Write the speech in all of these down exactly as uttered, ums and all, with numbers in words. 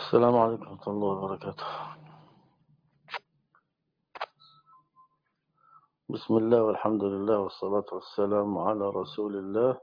السلام عليكم ورحمة الله وبركاته. بسم الله والحمد لله والصلاة والسلام على رسول الله.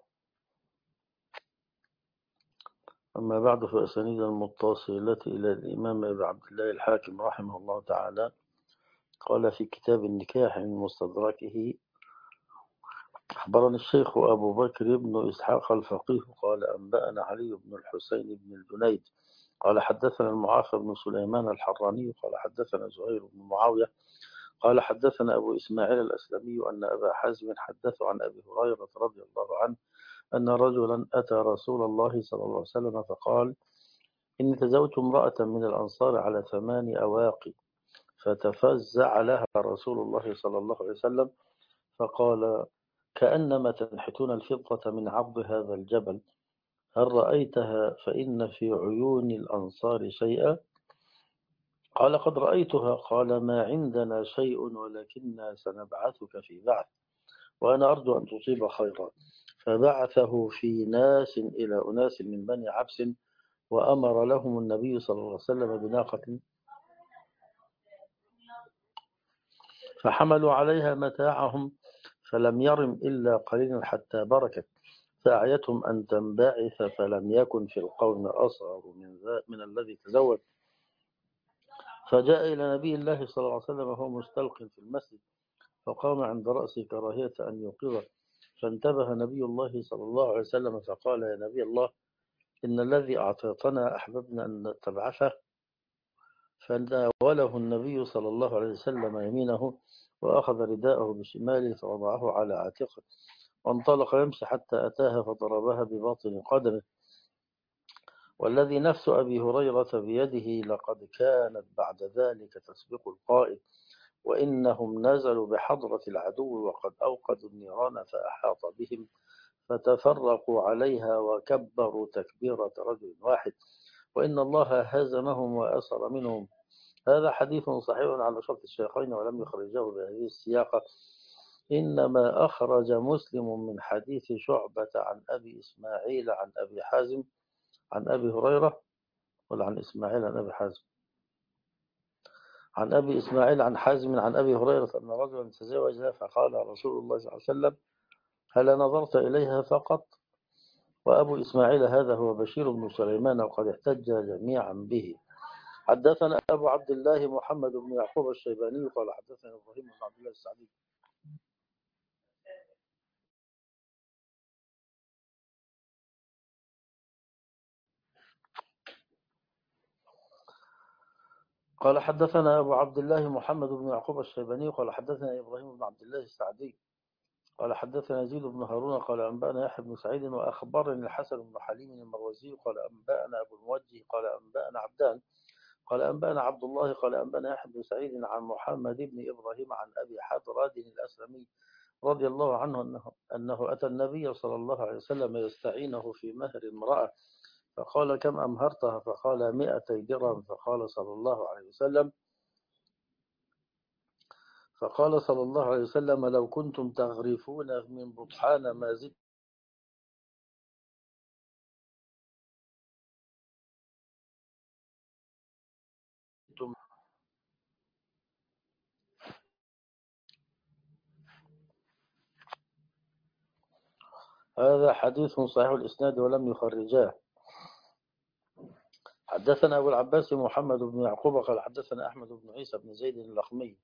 أما بعد، فأسانيد المتصلة إلى الإمام أبي عبد الله الحاكم رحمه الله تعالى قال في كتاب النكاح من مستدركه: أخبرني الشيخ أبو بكر بن إسحاق الفقيه قال أنبأنا علي بن الحسين بن الجنيد قال حدثنا المعافى بن سليمان الحراني قال حدثنا زهير بن معاوية قال حدثنا أبو إسماعيل الأسلمي أن أبا حازم حدثه عن أبي هريرة رضي الله عنه أن رجلا أتى رسول الله صلى الله عليه وسلم فقال: إني تزوجت امرأة من الأنصار على ثمان أواق. فتفزع لها رسول الله صلى الله عليه وسلم فقال: كأنما تنحتون الفضة من عرض هذا الجبل، هل رأيتها؟ فإن في عيون الأنصار شيئا. قال: قد رأيتها. قال: ما عندنا شيء ولكننا سنبعثك في بعث، وأنا أرجو أن تصيب خيرا. فبعثه في ناس إلى أناس من بني عبس، وأمر لهم النبي صلى الله عليه وسلم بناقة فحملوا عليها متاعهم، فلم يرم إلا قليلا حتى بركت، فأعيتهم أن تنبعث، فلم يكن في القوم أصغر من, من الذي تزوج. فجاء إلى نبي الله صلى الله عليه وسلم وهو مستلق في المسجد، فقام عند رأسه كراهية أن يوقظه، فانتبه نبي الله صلى الله عليه وسلم فقال: يا نبي الله، إن الذي أعطيتنا أحببنا أن نتبعثه. فناوله النبي صلى الله عليه وسلم يمينه، وأخذ رداءه بشماله فوضعه على عاتقه، وانطلق يمشي حتى أتاها فضربها بباطن قدمه. والذي نفس أبي هريرة بيده لقد كانت بعد ذلك تسبق القائد، وإنهم نزلوا بحضرة العدو وقد أوقدوا النيران فأحاط بهم، فتفرقوا عليها وكبروا تكبيرة رجل واحد، وإن الله هزمهم وأسر منهم. هذا حديث صحيح على شرط الشيخين ولم يخرجه بهذه السياقة، إنما أخرج مسلم من حديث شعبة عن أبي إسماعيل عن أبي حازم عن أبي هريرة، ولا عن إسماعيل عن أبي حازم عن أبي إسماعيل عن حازم عن أبي هريرة أن رجلا تزوجها فقال رسول الله صلى الله عليه وسلم: هل نظرت إليها فقط؟ وأبو إسماعيل هذا هو بشير بن سليمان، وقد احتج جميعا به. حدثنا أبو عبد الله محمد بن يعقوب الشيباني قال حدثنا إبراهيم بن عبد الله السعدي قال حدثنا أبو عبد الله محمد بن يعقوب الشيباني قال حدثنا إبراهيم بن عبد الله السعدي قال حدثنا يزيد بن هارون قال أنبأنا يحيى بن سعيد وأخبرني الحسن بن حليم المروزي قال أنبأنا أبو الموجه قال أنبأنا عبدان قال أنبأنا عبد الله قال أنبأنا يحيى بن سعيد عن محمد بن إبراهيم عن أبي حضراد الأسلمي رضي الله عنه أنه, أنه أتى النبي صلى الله عليه وسلم يستعينه في مهر امرأة، فقال: كم أمهرتها؟ فقال: مئتي درهم. فقال صلى الله عليه وسلم فقال صلى الله عليه وسلم: لو كنتم تغرفون من بطحان ما زدتم. هذا حديث صحيح الإسناد ولم يخرجاه. حدثنا أبو العباس محمد بن يعقوب قال حدثنا أحمد بن عيسى بن زيد اللخمي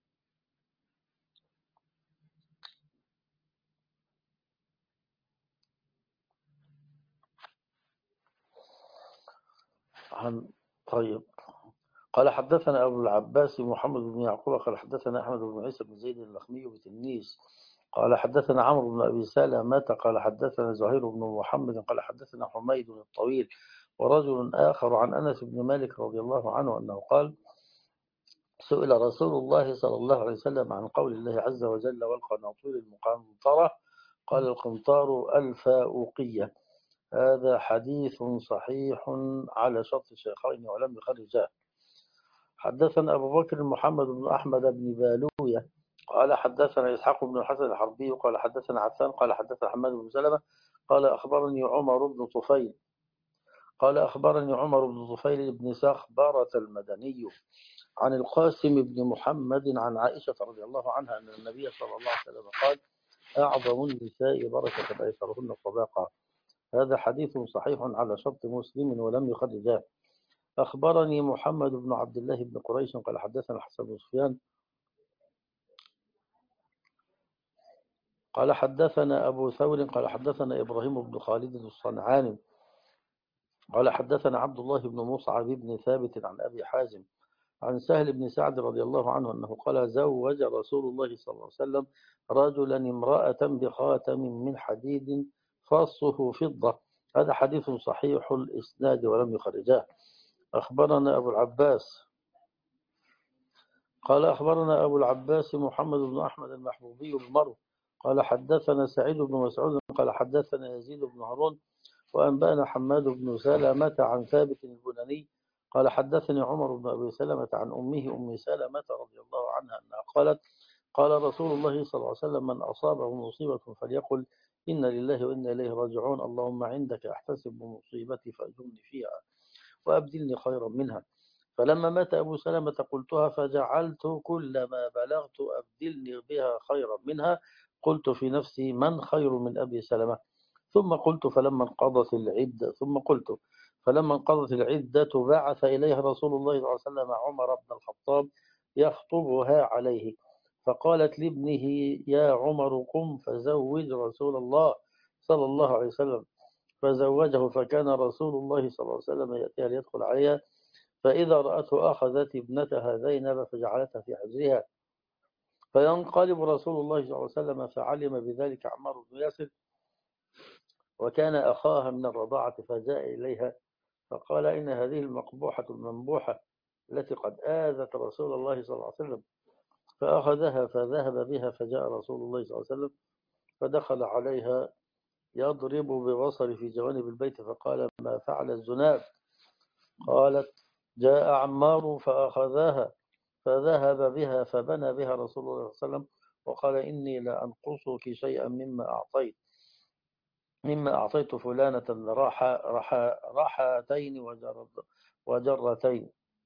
عن طيب قال حدثنا أبو العباس محمد بن يعقوب قال حدثنا أحمد بن عيسى بن زيد اللخمي بتنيس قال حدثنا عمرو بن أبي سلمة قال حدثنا زهير بن محمد قال حدثنا حميد الطويل ورجل آخر عن أنس بن مالك رضي الله عنه أنه قال: سئل رسول الله صلى الله عليه وسلم عن قول الله عز وجل: والقناطير المقنطرة، قال: القنطار الفاؤقية. هذا حديث صحيح على شرط الشيخين ولم يخرجاه. حدثنا أبو بكر محمد بن أحمد بن بالوية قال حدثنا إسحاق بن الحسن الحربي قال حدثنا عفان قال حدثنا حماد بن سلمة قال أخبرني عمر بن طفيل قال أخبرني عمر بن طفيل بن سخبرة المدني عن القاسم بن محمد عن عائشة رضي الله عنها أن النبي صلى الله عليه وسلم قال أعظم النساء بركة أيسرهن صداقة. هذا حديث صحيح على شرط مسلم ولم يخرجاه. أخبرني محمد بن عبد الله بن قريش قال حدثنا الحسن بن سفيان قال حدثنا أبو ثور قال حدثنا إبراهيم بن خالد الصنعاني قال حدثنا عبد الله بن مصعب بن ثابت عن أبي حازم عن سهل بن سعد رضي الله عنه أنه قال زوج رسول الله صلى الله عليه وسلم رجلا امرأة بخاتم من حديد فصه فضة. هذا حديث صحيح الإسناد ولم يخرجاه. أخبرنا أبو العباس قال أخبرنا أبو العباس محمد بن أحمد المحبوبي المرو قال حدثنا سعيد بن مسعود قال حدثنا يزيد بن هارون وأنبأنا حماد بن سلمة عن ثابت البناني قال حدثني عمر بن أبي سلمة عن أمه أم سلمة رضي الله عنها أنها قالت قال رسول الله صلى الله عليه وسلم من أصابه مصيبة فليقل إن لله وإنا إليه راجعون اللهم عندك أحتسب مصيبتي فأجرني فيها وأبدلني خيرا منها. فلما مات أبو سلمة قلتها فجعلت كلما بلغت أبدلني بها خيرا منها قلت في نفسي من خير من أبي سلمة ثم قلت فلما انقضت العدة ثم قلت فلما انقضت العدة بعث إليها رسول الله صلى الله عليه وسلم عمر بن الخطاب يخطبها عليه فقالت لابنه يا عمر قم فزوج رسول الله صلى الله عليه وسلم فزوجه فكان رسول الله صلى الله عليه وسلم يأتيها ليدخل عليها فإذا رأته أخذت ابنتها زينب فجعلتها في حجرها فينقلب رسول الله صلى الله عليه وسلم فعلم بذلك عمار بن ياسر وكان أخاها من الرضاعة فجاء إليها فقال إن هذه المقبوحة المنبوحة التي قد آذت رسول الله صلى الله عليه وسلم فأخذها فذهب بها فجاء رسول الله صلى الله عليه وسلم فدخل عليها يضرب ببصر في جوانب البيت فقال ما فعل الزناب قالت جاء عمار فأخذها فذهب بها فبنى بها رسول الله صلى الله عليه وسلم وقال إني لا أنقصك شيئا مما أعطيت مما أعطيت فلانة رحى رحى رحاتين وجرتين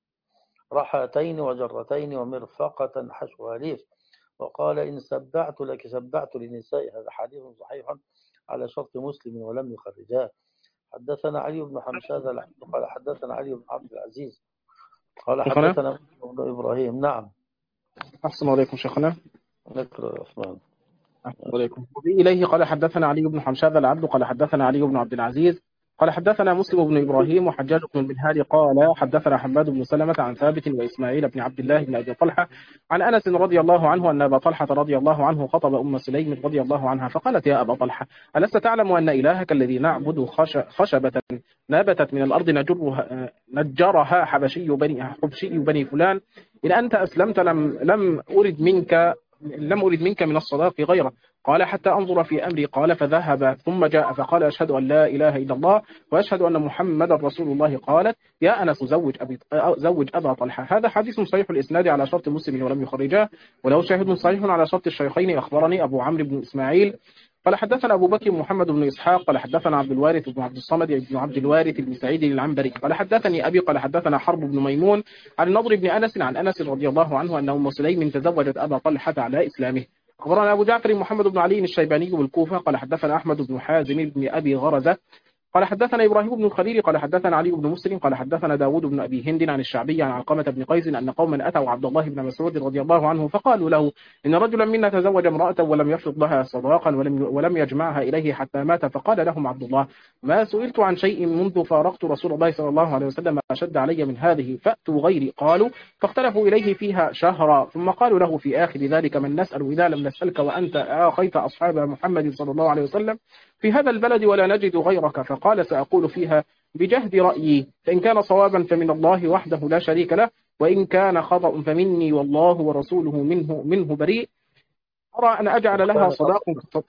رحاتين وجرتين ومرفقة حشوها ليف وقال إن سبعت لك سبعت لنساء. هذا حديث صحيح على شرط مسلم ولم يخرجاه. حدثنا علي بن حمشاد قال حدثنا علي بن عبد العزيز قال حدثنا ابن إبراهيم. نعم. أحسن عليكم شيخنا. نكر عثمان. أحسن عليكم. إليه قال حدثنا علي بن حمشاد العبد قال حدثنا علي بن عبد العزيز قال حدثنا مسلم بن إبراهيم وحجاج بن المنهال قال حدثنا حماد بن سلمة عن ثابت وإسماعيل بن عبد الله بن أبي طلحة عن أنس رضي الله عنه أن أبا طلحة رضي الله عنه خطب أم سليم رضي الله عنها فقالت يا أبا طلحة ألست تعلم أن إلهك الذي نعبد خشبة نابتت من الأرض نجرها نجرها حبشي بني حبشي بني فلان إن أنت أسلمت لم لم أرد منك لم أرد منك من الصداق غيره قال حتى أنظر في أمري قال فذهب ثم جاء فقال أشهد أن لا إله إلا الله وأشهد أن محمد رسول الله قالت يا أنس زوج أبي زوج أبا طلحة. هذا حديث صحيح الإسناد على شرط مسلم ولم يخرجاه وله شاهد صحيح على شرط الشيخين. أخبرني أبو عمرو بن إسماعيل قال حدثنا أبو بكر محمد بن إسحاق قال حدثنا عبد الوارث بن عبد الصمد بن عبد الوارث بن سعيد العنبري قال حدثني أبي قال حدثنا حرب بن ميمون عن النضر بن أنس عن أنس رضي الله عنه أن أم سليم تزوجت أبا طلحة على إسلامه. أخبرنا أبو جعفر محمد بن علي الشيباني بالكوفة قال حدثنا أحمد بن حازم بن أبي غرزة قال حدثنا إبراهيم بن الخليل قال حدثنا علي بن مسلم قال حدثنا داود بن أبي هند عن الشعبي عن علقمة بن قيس أن قوما أتوا عبد الله بن مسعود رضي الله عنه فقالوا له إن رجلا منا تزوج امرأة ولم يفرض لها صداقا ولم ولم يجمعها إليه حتى مات فقال لهم عبد الله ما سئلت عن شيء منذ فارقت رسول الله صلى الله عليه وسلم أشد علي من هذه فأتوا غيري. قالوا فاختلفوا إليه فيها شهرا ثم قالوا له في آخر ذلك من نسأل إذا لم نسألك وأنت آخيت أصحاب محمد صلى الله عليه وسلم في هذا البلد ولا نجد غيرك. فقال سأقول فيها بجهد رأيي فإن كان صوابا فمن الله وحده لا شريك له وإن كان خطأ فمني والله ورسوله منه منه بريء أرى أن أجعل لها صداق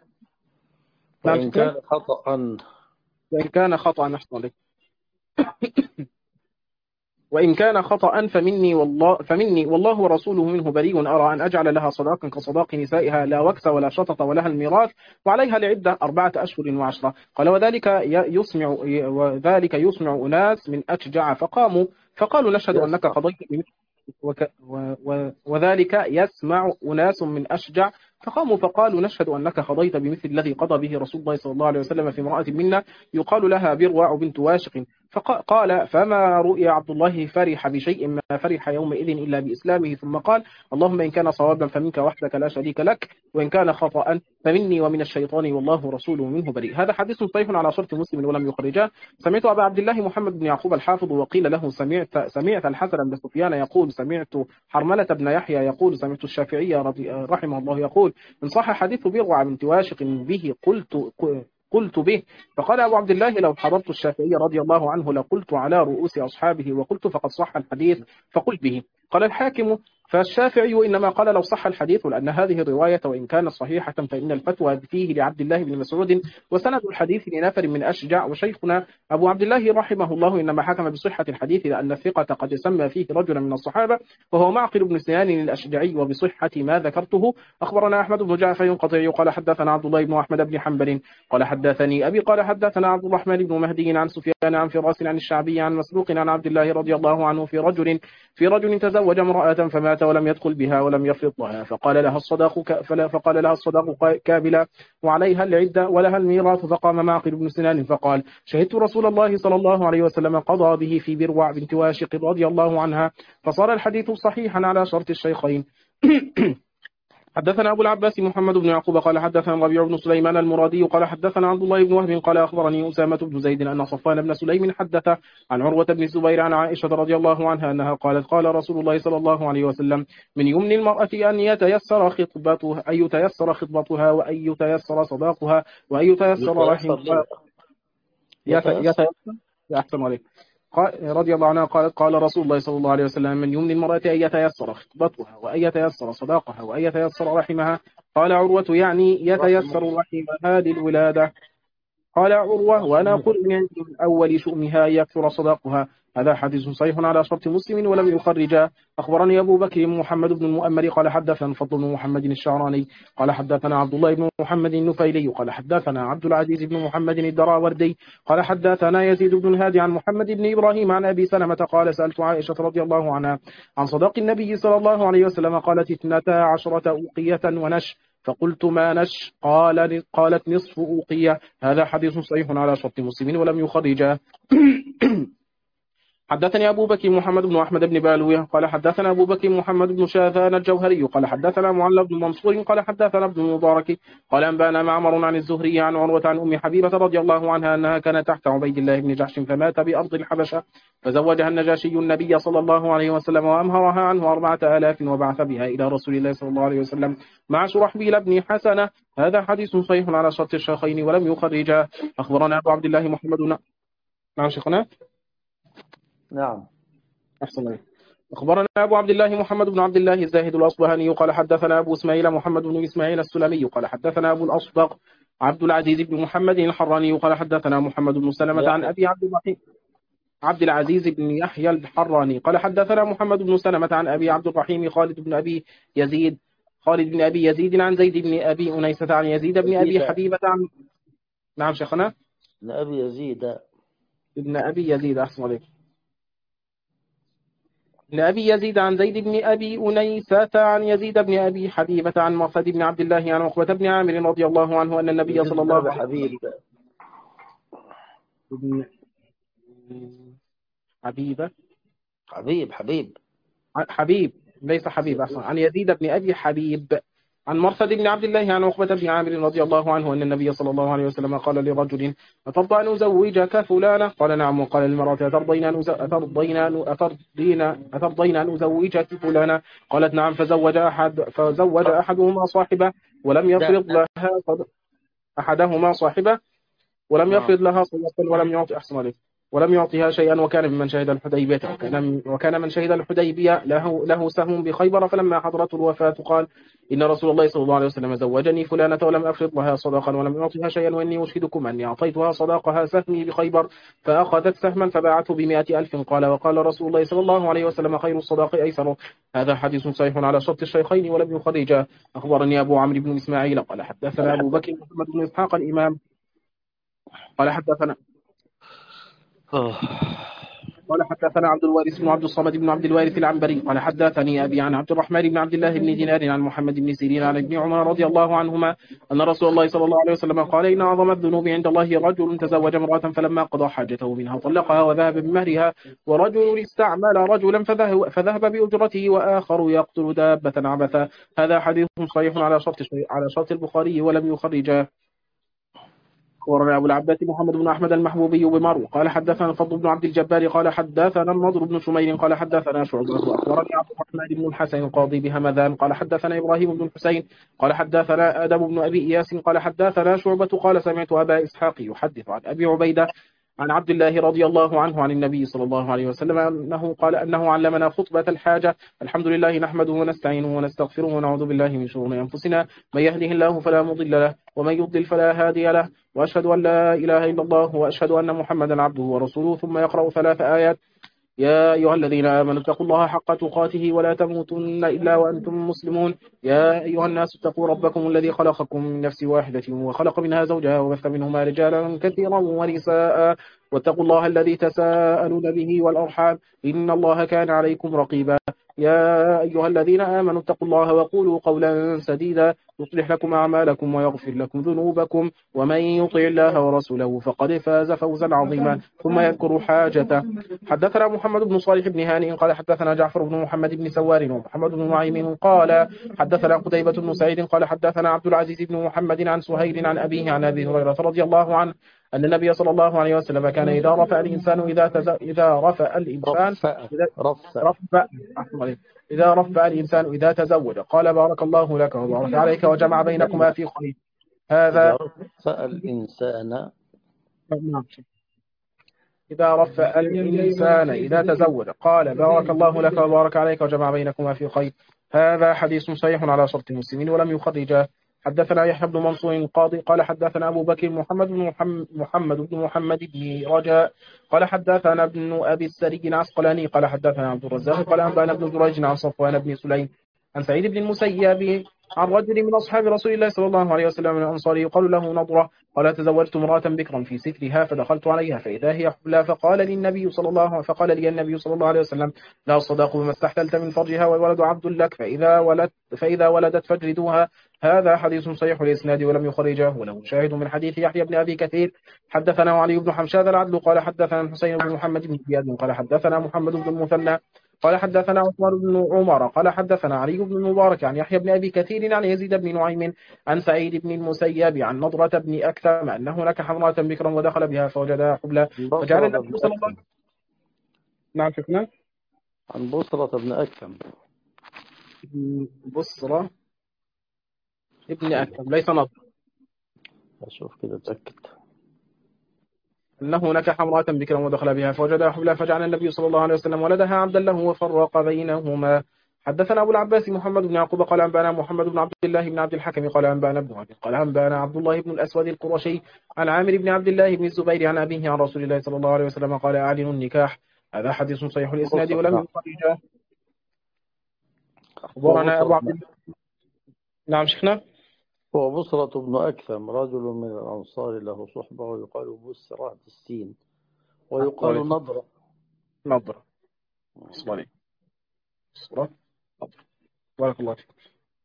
وإن كان خطأ وإن كان خطأ نحن لك. وإن كان خطأ فمني والله فمني والله ورسوله منه بريء. أرى أن أجعل لها صداقا كصداق نسائها لا وكس ولا شطط ولها الميراث وعليها العدة أربعة أشهر وعشرة. قال وذلك ي- يسمع وذلك يسمع أناس من أشجع فقاموا فقالوا نشهد أنك يسمع. قضيت بمثل وك و و وذلك يسمع أناس من أشجع فقاموا فقالوا نشهد أنك قضيت بمثل الذي قضى به رسول الله صلى الله عليه وسلم في امرأة منا يقال لها بروع بنت واشق. فقال فما رؤي عبد الله فرح بشيء ما فرح يومئذ إلا بإسلامه. ثم قال اللهم إن كان صوابا فمنك وحدك لا شريك لك وإن كان خطأ فمني ومن الشيطان والله ورسوله منه بريء. هذا حديث صحيح على شرط مسلم ولم يخرجه. سمعت أبا عبد الله محمد بن يعقوب الحافظ وقيل له سمعت سمعت الحسن بن سفيان يقول سمعت حرملة بن يحيى يقول سمعت الشافعي رضي رحمه الله يقول إن صح حديث بضع بنت واشق به قلت قلت به. فقال أبو عبد الله لو حضرت الشافعي رضي الله عنه لقلت على رؤوس أصحابه وقلت فقد صح الحديث فقل به. قال الحاكم فالشافعي إنما قال لو صح الحديث لأن هذه الرواية وإن كانت صحيحة فإن الفتوى فيه لعبد الله بن مسعود وسند الحديث لنفر من أشجع. وشيخنا أبو عبد الله رحمه الله إنما حكم بصحة الحديث لأن الثقة قد سمى فيه رجلا من الصحابة وهو معقل بن سنان الأشجعي وبصحة ما ذكرته. أخبرنا أحمد بن جعفر القطعي قال حدثنا عبد الله بن أحمد بن حنبل قال حدثني أبي قال حدثنا عبد الرحمن بن مهدي عن سفيان عن فراس عن الشعبي عن مسروق عن عبد الله رضي الله عنه في رجل في رجل تزوج امرأة فمات ولم يدخل بها ولم يفرط لها فقال لها الصداق ك... فلا فقال لها الصداق كاملة وعليها العدة ولها الميراث. فقام معقل بن سنان فقال شهدت رسول الله صلى الله عليه وسلم قضى به في بروع بنت واشق رضي الله عنها. فصار الحديث صحيحا على شرط الشيخين. حدثنا أبو العباس محمد بن يعقوب قال حدثنا ربيع بن سليمان المرادي قال حدثنا عبد الله بن وهب قال أخبرني أسامة بن زيد أن صفوان بن سليم حدث عن عروة بن الزبير عن عائشة رضي الله عنها أنها قالت قال رسول الله صلى الله عليه وسلم من يمن المرأة أن يتيسر خطبتها أن يتيسر خطبتها وأن يتيسر صداقها وأن يتيسر يتيسر رحمها. ليه؟ يتيسر. يتيسر أحسن عليك. رضي الله عنها قالت قال رسول الله صلى الله عليه وسلم من يمن المرأة أن يتيسر خطبتها وأن يتيسر صداقها وأن يتيسر رحمها. قال عروة يعني يتيسر رحمها للولادة. قال عروة وأنا أقول من أول شؤمها يكثر صداقها. هذا حديث صحيح على شرط مسلم ولم يخرجه. أخبرني أبو بكر محمد بن المؤمر قال حدثنا فضل بن محمد الشعراني قال حدثنا عبد الله بن محمد النفيلي قال حدثنا عبد العزيز بن محمد الدراوردي قال حدثنا يزيد بن الهادي عن محمد بن إبراهيم عن أبي سلمة قال سألت عائشة رضي الله عنها عن صداق النبي صلى الله عليه وسلم قالت اثنتا عشرة أوقية ونش فقلت ما نش قال قالت نصف أوقية. هذا حديث صحيح على شرط مسلم ولم يخرجه. حدثني أبو بكر محمد بن أحمد بن بالوية قال حدثنا أبو بكر محمد بن شاذان الجوهري قال حدثنا معل بن منصور قال حدثنا ابن المبارك قال أنبانا معمر عن الزهري عن عروة عن أم حبيبة رضي الله عنها أنها كانت تحت عبيد الله بن جحش فمات بأرض الحبشة فزوجها النجاشي النبي صلى الله عليه وسلم وأمهرها عنه أربعة آلاف وبعث بها إلى رسول الله صلى الله عليه وسلم مع شرحبيل بن حسنة. هذا حديث صحيح على شرط الشيخين ولم يخرجه. أخبرنا أبو عبد الله محمد بن نعم شيخنا نعم. أحسن عليك. أخبرنا أبو عبد الله محمد بن عبد الله الزاهد الأصبهاني قال حدثنا أبو إسماعيل محمد بن إسماعيل السلمي قال حدثنا أبو الأصبغ عبد العزيز بن محمد الحراني قال حدثنا محمد بن سلمة عن أبي عبد الرحيم عبد العزيز بن يحيى الحراني قال حدثنا محمد بن سلمة عن أبي عبد الرحيم خالد بن أبي يزيد خالد بن أبي يزيد عن زيد بن أبي أنيسة عن يزيد بن أبي حبيبة عن نعم شيخنا ابن أبي يزيد ابن أبي يزيد أحسن عليك ابن أبي يزيد عن زيد بن أبي أنيسة عن يزيد بن أبي حبيبة عن مرثد بن عبد الله عن عقبة بن عامر رضي الله عنه أن النبي صلى الله عليه حبيب وسلم حبيبة حبيب حبيب حبيب ليس حبيب أصلا عن يزيد بن أبي حبيب عن مرثد بن عبد الله عن عقبة بن عامر رضي الله عنه أن النبي صلى الله عليه وسلم قال لرجل أترضى أن أزوجك فلانة قال نعم وقال للمرأة أترضين أن أترضين أترضين أترضين أن أزوجك فلانة قالت نعم فزوج أحد فزوج أحدهما صاحبة ولم يفرض لها أحدهما صاحبة ولم يفرض لها صدقا ولم يعطي أحسن عليه ولم يعطها شيئا، وكان ممن شهد الحديبية، وكان وكان من شهد الحديبية له له سهم بخيبر، فلما حضرته الوفاة قال إن رسول الله صلى الله عليه وسلم زوجني فلانة ولم أفرض لها صداقا ولم أعطها شيئا، وإني أشهدكم أني أعطيتها صداقها سهمي بخيبر، فأخذت سهما فباعته بمائة ألف. قال وقال رسول الله صلى الله عليه وسلم خير الصداق أيسر. هذا حديث صحيح على شرط الشيخين ولم يخرجا. أخبرني أبو عمرو بن إسماعيل قال حدثنا أبو بكر محمد بن إسحاق الإمام قال حدثنا آه. قال حدثنا عبد الوارث بن عبد الصمد بن عبد الوارث العنبري قال حدثني أبي عن عبد الرحمن بن عبد الله بن دينار عن محمد بن سيرين عن ابن عمر رضي الله عنهما أن رسول الله صلى الله عليه وسلم قال إن أعظم الذنوب عند الله رجل تزوج امرأة فلما قضى حاجته منها طلقها وذهب بمهرها، ورجل استعمل رجلا فذهب, فذهب بأجرته، وآخر يقتل دابة عبثا. هذا حديث صحيح على شرط على شرط البخاري ولم يخرجاه. أخبرنا أبو العباس محمد بن أحمد المحبوبي بمرو قال حدثنا الفضل بن عبد الجبار قال حدثنا النضر بن شمير قال حدثنا شعبة. أخبرني عبد الرحمن بن الحسن القاضي بهمذان قال حدثنا إبراهيم بن الحسين قال حدثنا آدم بن أبي إياس قال حدثنا شعبة قال سمعت أبا إسحاق يحدث عن أبي عبيدة عن عبد الله رضي الله عنه عن النبي صلى الله عليه وسلم أنه قال أنه علمنا خطبة الحاجة: الحمد لله نحمده ونستعينه ونستغفره ونعوذ بالله من شرور أنفسنا، من يهده الله فلا مضل له ومن يضلل فلا هادي له، وأشهد أن لا إله إلا الله وأشهد أن محمدا عبده ورسوله. ثم يقرأ ثلاث آيات: يا أيها الذين آمنوا اتقوا الله حق تقاته ولا تموتن إلا وأنتم مسلمون. يا أيها الناس اتقوا ربكم الذي خلقكم من نفس واحدة وخلق منها زوجها وبث منهما رجالا كثيرا ونساء، واتقوا الله الذي تساءلون به والأرحام إن الله كان عليكم رقيبا. يا أيها الذين آمنوا اتقوا الله وقولوا قولا سديدا يصلح لكم أعمالكم ويغفر لكم ذنوبكم، ومن يطع الله ورسوله فقد فاز فوزا عظيما. ثم يذكر حاجته. حدثنا محمد بن صالح بن هانئ قال حدثنا جعفر بن محمد بن سوار ومحمد بن نعيم قال حدثنا قتيبة بن سعيد قال حدثنا عبد العزيز بن محمد عن سهيل عن أبيه عن أبي هريرة رضي الله عنه أن النبي صلى الله عليه وسلم كان إذا رفع الإنسان إذا تز... إذا رفع الإنسان رفع إذا رفع رفع إذا رفع الإنسان إذا تزوج قال بارك الله لك وبارك عليك وجمع بينكما في خير. إذا هذا رفع الإنسان إذا رفع الإنسان إذا تزوج قال بارك الله لك وبارك عليك وجمع بينكما في خير. هذا حديث صحيح على شرط المسلمين ولم يخرجاه. حدثنا يحيى بن منصور القاضي قال حدثنا أبو بكر محمد بن محمد, محمد بن محمد بن رجاء قال حدثنا ابن أبي السري العسقلاني قال حدثنا عبد الرزاق قال أنبأنا ابن جريج عن صفوان بن سليم عن سعيد بن المسيب عن رجل من أصحاب رسول الله صلى الله عليه وسلم من الأنصار يقال له نضرة قال تزوجت امرأة بكرا في سترها فدخلت عليها فإذا هي حبلى فقال للنبي صلى الله فقال لي النبي صلى الله عليه وسلم لا الصداق بما استحللت من فرجها والولد عبد لك فإذا ولدت فإذا ولدت فاجلدوها. هذا حديث صحيح الإسناد ولم يخرجه وله شاهد من حديث يحيى بن أبي كثير. حدثنا علي بن حمشاد العدل قال حدثنا الحسين بن محمد بن زياد قال حدثنا محمد بن المثنى قال حدثنا عثمان بن عمر قال حدثنا علي بن المبارك عن يحيى بن أبي كثير عن يزيد بن نعيم عن سعيد بن المسيب عن نضرة بن أكثم أنه نكح امرأة بكرا ودخل بها فوجدها حبلى فجعل النبي صلى الله عليه وسلم. نعم شفنا عن بصرة بن أكثم بصرة ابن أكثم ليس نضر. أشوف كده تأكد أنه نكح امرأة بكرا ودخل بها فوجدها حبلى فجعل النبي صلى الله عليه وسلم ولدها عبدا له وفرق بينهما. حدثنا أبو العباس محمد بن يعقوب قال أنبأنا محمد بن عبد الله بن عبد الحكم قال أنبأنا ابن عبد قال أنبأنا عبد الله بن الأسود القرشي عن عامر بن عبد الله بن الزبير عن أبيه عن رسول الله صلى الله عليه وسلم قال أعلنوا النكاح. هذا حديث صحيح الإسناد ولم يخرجه. أخبرنا أبو عبد الله. نعم شيخنا. وبصرة بن أكثم رجل من الأنصار له صحبة ويقال بسرة السين ويقال نضرة نضرة صحيح نضرة. بارك الله فيك.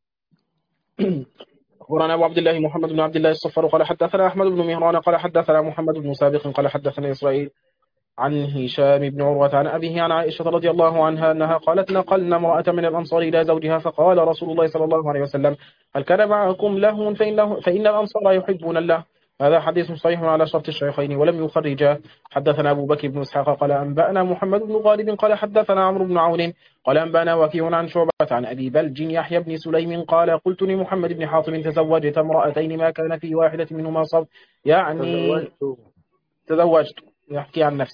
أخبرنا أبو عبد الله محمد بن عبد الله الصفر قال حدثنا أحمد بن مهران قال حدثنا محمد بن سابق قال حدثنا إسرائيل عن هشام بن عروة عن أبيه عن عائشة رضي الله عنها أنها قالت نقلنا امرأة من الأنصار إلى زوجها فقال رسول الله صلى الله عليه وسلم هل كان معكم لهو فإن, فإن الأنصار يحبون الله. هذا حديث صحيح على شرط الشيخين ولم يخرجه. حدثنا أبو بكر بن إسحاق قال أنبأنا محمد بن غالب قال حدثنا عمرو بن عون قال أنبأنا وكيع عن شعبة عن أبي بلج يحيى بن سليم قال قلت لمحمد بن حاطم تزوجت امرأتين ما كان في واحدة منهما صب يعني تزوجت يحكي عن نفسه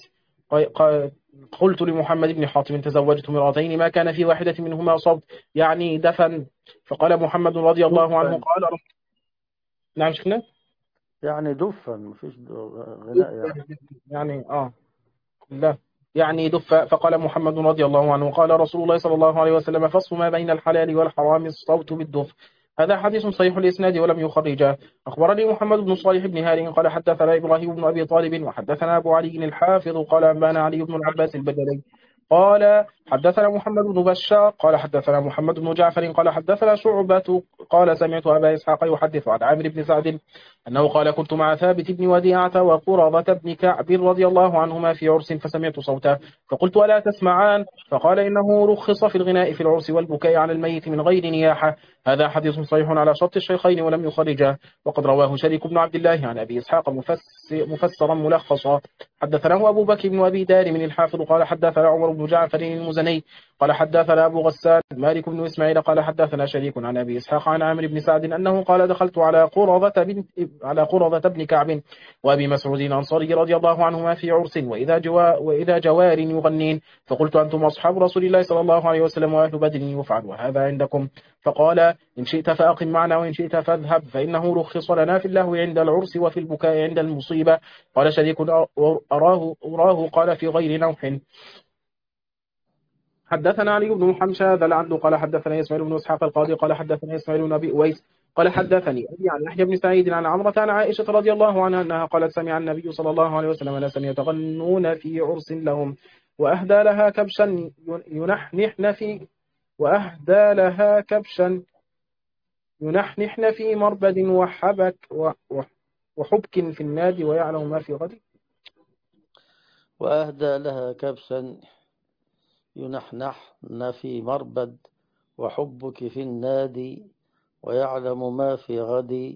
قلت لمحمد بن حاتم تزوجت مرتين ما كان في واحدة منهما صوت يعني دفن. فقال محمد رضي الله عنه دفا قال رسول. نعم شيخنا. يعني دفا مفيش غناء يعني. يعني آه لا يعني دف. فقال محمد رضي الله عنه قال رسول الله صلى الله عليه وسلم فصل ما بين الحلال والحرام الصوت بالدف. هذا حديث صحيح الإسناد ولم يخرجه. أخبرني محمد بن صالح بن هاري قال حدثنا إبراهيم بن أبي طالب وحدثنا أبو علي الحافظ قال أنبانا علي بن العباس البدري قال حدثنا محمد بن بشار قال حدثنا محمد بن جعفر قال حدثنا شعبة قال سمعت أبا إسحاق يحدث عن عامر بن سعد أنه قال كنت مع ثابت بن وديعة وقرظة بن كعب رضي الله عنهما في عرس فسمعت صوتا فقلت ألا تسمعان فقال إنه رخص في الغناء في العرس والبكاء على الميت من غير نياحة. هذا حديث صحيح على شرط الشيخين ولم يخرجه. وقد رواه شريك بن عبد الله عن أبي إسحاق مفسرا ملخصا. حدثناه أبو بكر بن أبي دار من الحافظ قال حدثنا عمر بن جعفر المزني قال حدثنا أبو غسان مالك بن إسماعيل قال حدثنا شريك عن أبي إسحاق عن عامر بن سعد أنه قال دخلت على قرظة بن على قرظة بن كعب وأبي مسعود الأنصاري رضي الله عنهما في عرس وإذا جوا وإذا جوار يغنين فقلت أنتم أصحاب رسول الله صلى الله عليه وسلم وأهل بدر يفعل وهذا عندكم. فقال إن شئت فأقم معنا وإن شئت فاذهب فإنه رخص لنا في اللهو عند العرس وفي البكاء عند المصيبة. قال شريك أراه, أراه قال في غير نوح. حدثنا علي بن محمد هذا العبد قال حدثنا إسماعيل بن إسحاق القاضي قال حدثنا إسماعيل بن أبي أويس قال حدثني أبي عن يحيى بن سعيد عن عمرة عن عائشة رضي الله عنها أنها قالت سمع النبي صلى الله عليه وسلم ناسا يتغنون في عرس لهم وأهدى لها كبشا ينحنحن في وأهدى لها كبشا ينحنحن في مربد وحبك وحبك في النادي ويعلم ما في غد. وأهدى لها كبشا ينحنحن في مربد وحبك في النادي ويعلم ما في غد.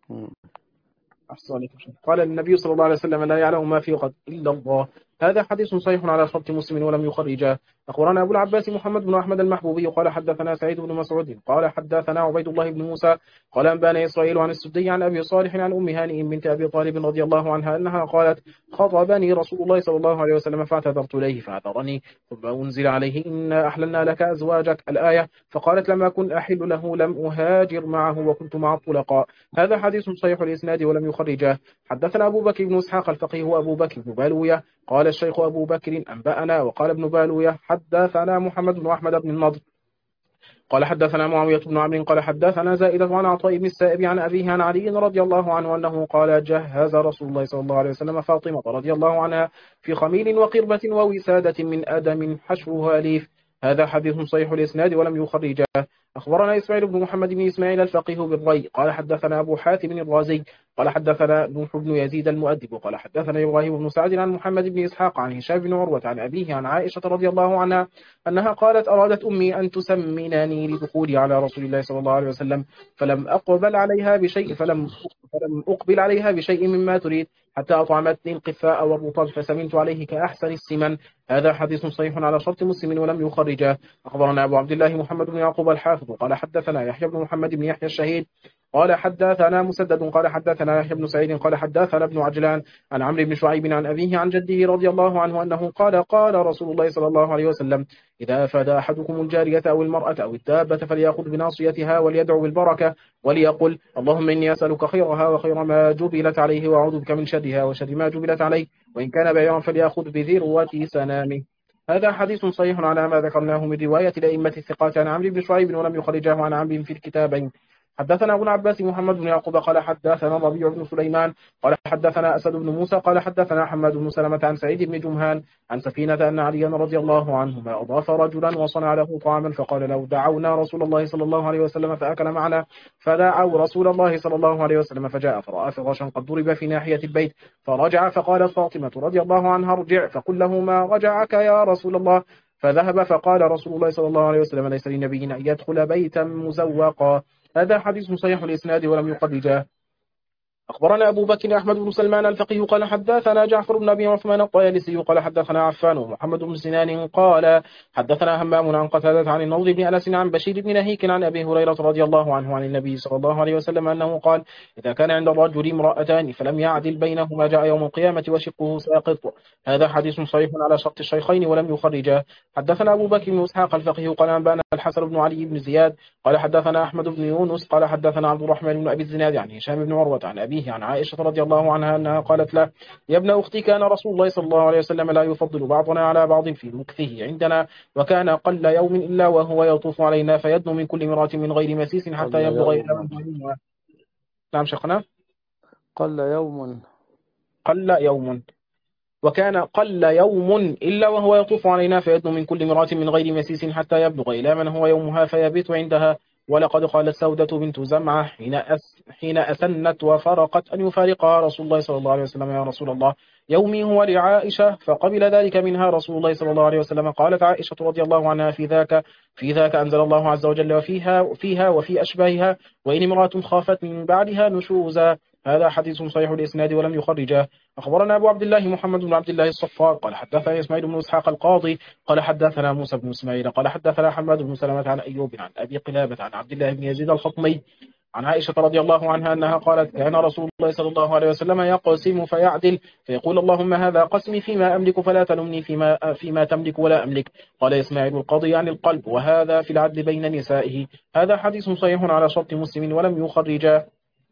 قال النبي صلى الله عليه وسلم لا يعلم ما في غد إلا الله. هذا حديث صحيح على شرط مسلم ولم يخرجه. أخبرنا أبو العباس محمد بن أحمد المحبوبي قال حدثنا سعيد بن مسعود قال حدثنا عبيد الله بن موسى قال أنبانا إسرائيل عن السدي عن أبي صالح عن أم هانئ بنت أبي طالب رضي الله عنها أنها قالت خطبني رسول الله صلى الله عليه وسلم فاعتذرت إليه فاعذرني ثم أنزل عليه إن أحللنا لك أزواجك الآية فقالت لما كنت أحل له لم أهاجر معه وكنت مع الطلقاء. هذا حديث صحيح الإسناد ولم يخرجه. حدثنا أبو بكر بن إسحاق الفقيه وأبو بكر بن بالوية قال الشيخ أبو بكر أنبأنا وقال ابن بالوية حدثنا محمد بن أحمد بن النضر قال حدثنا معاوية بن عمرو قال حدثنا زائدة عن عطاء بن السائب عن أبيه عن علي رضي الله عنه أنه قال جهز رسول الله صلى الله عليه وسلم فاطمة رضي الله عنها في خميل وقربة ووسادة من أدم حشوها أليف. هذا حديث صحيح الإسناد ولم يخرجه. أخبرنا إسماعيل بن محمد بن إسماعيل الفقيه بالري قال حدثنا أبو حاتم الرازي قال حدثنا نوح بن يزيد المؤدب قال حدثنا إبراهيم بن سعد عن محمد بن إسحاق عن هشام بن عروة عن أبيه عن عائشة رضي الله عنها أنها قالت أرادت أمي أن تسمنني لدخولي على رسول الله صلى الله عليه وسلم فلم أقبل عليها بشيء فلم فلم أقبل عليها بشيء مما تريد حتى أطعمتني القفاء والرطب فسمنت عليه كأحسن السمن. هذا حديث صحيح على شرط مسلم ولم يخرجه. أخبرنا أبو عبد الله محمد بن يعقوب الحافظ قال حدثنا يحيى بن محمد بن يحيى الشهيد قال حدثنا مسدد قال حدثنا يحيى بن سعيد قال حدثنا ابن عجلان عن عمرو بن شعيب عن أبيه عن جده رضي الله عنه أنه قال قال رسول الله صلى الله عليه وسلم إذا أفاد أحدكم الجارية أو المرأة أو الدابة فليأخذ بناصيتها وليدعو بالبركة وليقل اللهم إني أسألك خيرها وخير ما جبلت عليه وأعوذ بك من شرها وشر ما جبلت عليه وإن كان بعيرا فليأخذ بذروة سنامه. هذا حديث صحيح على ما ذكرناه من رواية الأئمة الثقات عن عمرو بن شعيب ولم يخرجه عن عمرو في الكتابين. حدثنا أبو العباس محمد بن يعقوب قال حدثنا ربيع بن سليمان قال حدثنا أسد بن موسى قال حدثنا حماد بن سلمة عن سعيد بن جمهان عن سفينة أن عليا رضي الله عنهما أضاف رجلا وصنع له طعاما فقال لو دعونا رسول الله صلى الله عليه وسلم فأكل معنا فدعوا رسول الله صلى الله عليه وسلم فجاء فرأى فراشا قد ضرب في ناحية البيت فرجع فقالت فاطمة رضي الله عنها ارجع فقل له ما رجعك يا رسول الله فذهب فقال رسول الله صلى الله عليه وسلم ليس لنبي أن يدخل بيتا مزوقا. هذا حديث صحيح الإسناد ولم يخرجه. أخبرنا أبو بكر أحمد بن سلمان الفقيه قال حدثنا جعفر بن أبي عثمان الطيالسي قال حدثنا عفان ومحمد بن سنان قال حدثنا همام عن قتادة عن النضر بن أنس عن بشير بن نهيك عن أبي هريرة رضي الله عنه عن النبي صلى الله عليه وسلم أنه قال إذا كان عند الرجل امرأتان فلم يعدل بينهما جاء يوم القيامة وشقه ساقط. هذا حديث صحيح على شرط الشيخين ولم يخرجاه. حدثنا أبو بكر بن إسحاق الفقيه قال أنبأنا الحسن بن علي بن زياد قال حدثنا أحمد بن يونس قال حدثنا عبد الرحمن بن أبي الزناد عن هشام بن عروة عن أبيه عن عائشة رضي الله عنها أنها قالت له يا ابن أختي كان رسول الله صلى الله عليه وسلم لا يفضل بعضنا على بعض في مكثه عندنا وكان قل يوم إلا وهو يطوف علينا فيدنو من كل امرأة من غير مسيس حتى قل يبلغ إلى يوم منها. نعم شيخنا. قل يوم قل يوم وكان قل يوم إلا وهو يطوف علينا فيدنو من كل امرأة من غير مسيس حتى يبلغ إلى من هو يومها فيبيت عندها. ولقد قالت سودة بنت زمعة حين أس حين أسنت وفرقت أن يفارقها رسول الله صلى الله عليه وسلم يا رسول الله يومي هو لعائشة فقبل ذلك منها رسول الله صلى الله عليه وسلم. قالت عائشة رضي الله عنها في ذاك في ذاك أنزل الله عز وجل وفيها فيها وفي أشباهها وإن امرأة خافت من بعدها نشوزا. هذا حديث صحيح الإسناد ولم يخرجه. أخبرنا أبو عبد الله محمد بن عبد الله الصفار قال حدثنا إسماعيل بن إسحاق القاضي قال حدثنا موسى بن إسماعيل قال حدثنا حماد بن سلمة عن أيوب عن أبي قلابة عن عبد الله بن يزيد الخطمي عن عائشة رضي الله عنها أنها قالت كان رسول الله صلى الله عليه وسلم يقسم فيعدل فيقول اللهم هذا قسمي فيما أملك فلا تلمني فيما, فيما تملك ولا أملك. قال إسماعيل القاضي عن القلب وهذا في العدل بين نسائه. هذا حديث صحيح على شرط مسلم ولم يخرجه.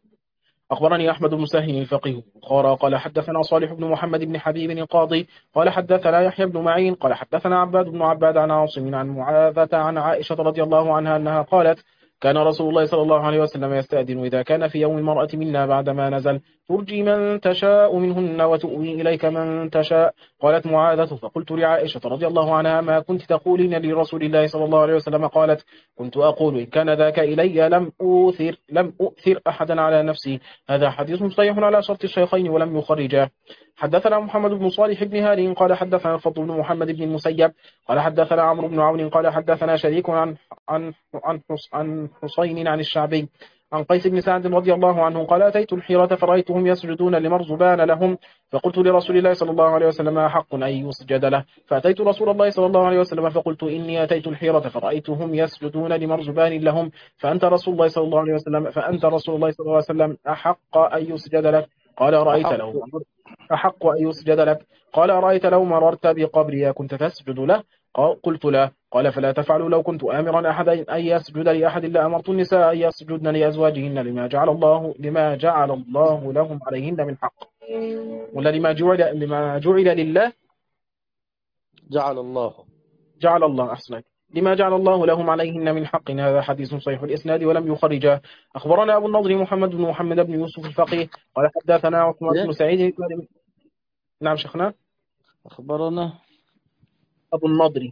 أخبرني أحمد بن سهل الفقيه بخارى قال حدثنا صالح بن محمد بن حبيب القاضي قال حدثنا يحيى بن معين قال حدثنا عباد بن عباد عن عاصم عن معاذة عن عائشة رضي الله عنها أنها قالت كان رسول الله صلى الله عليه وسلم يستأذن إذا كان في يوم المرأة منا بعدما نزل ترجي من تشاء منهن وتؤوي إليك من تشاء. قالت معاذة فقلت لعائشة رضي الله عنها ما كنت تقولين لرسول الله صلى الله عليه وسلم؟ قالت كنت أقول إن كان ذاك إلي لم أؤثر لم أؤثر أحدا على نفسي. هذا حديث صحيح على شرط الشيخين ولم يخرجاه. حدثنا محمد بن صالح بن هاري قال حدثنا الفضل بن محمد بن المسيب قال حدثنا عمرو بن عون قال حدثنا شريك عن عن عن عن حسين عن الشعبي عن قيس بن سعد رضي الله عنه قال أتيت الحيرة فرأيتهم يسجدون لمرزبان لهم فقلت لرسول الله صلى الله عليه وسلم أحق أن يسجد له؟ فأتيت رسول الله صلى الله عليه وسلم فقلت إني أتيت الحيرة فرأيتهم يسجدون لمرزبان لهم فأنت رسول الله صلى الله عليه وسلم فأنت رسول الله صلى الله عليه وسلم أحق أن يسجد لك. قال أرأيت لو أحق أن يسجد لك. قال أرأيت لو مررت بقبري كنت تسجد له؟ قلت لا. قال فلا تفعلوا لو كنت آمرا أحدا أن يسجد لأحد إلا أمرت النساء أن يسجدن لأزواجهن لما جعل الله لما جعل الله لهم عليهن من حق ولا لما جعل لما جعل لله جعل الله جعل الله أحسن لما جعل الله لهم عليهن من حق. هذا حديث صحيح الإسناد ولم يخرجه. أخبرنا أبو النضر محمد بن محمد بن يوسف الفقيه قال حدثنا عثمان بن سعيد. نعم شيخنا. أخبرنا أبو النضر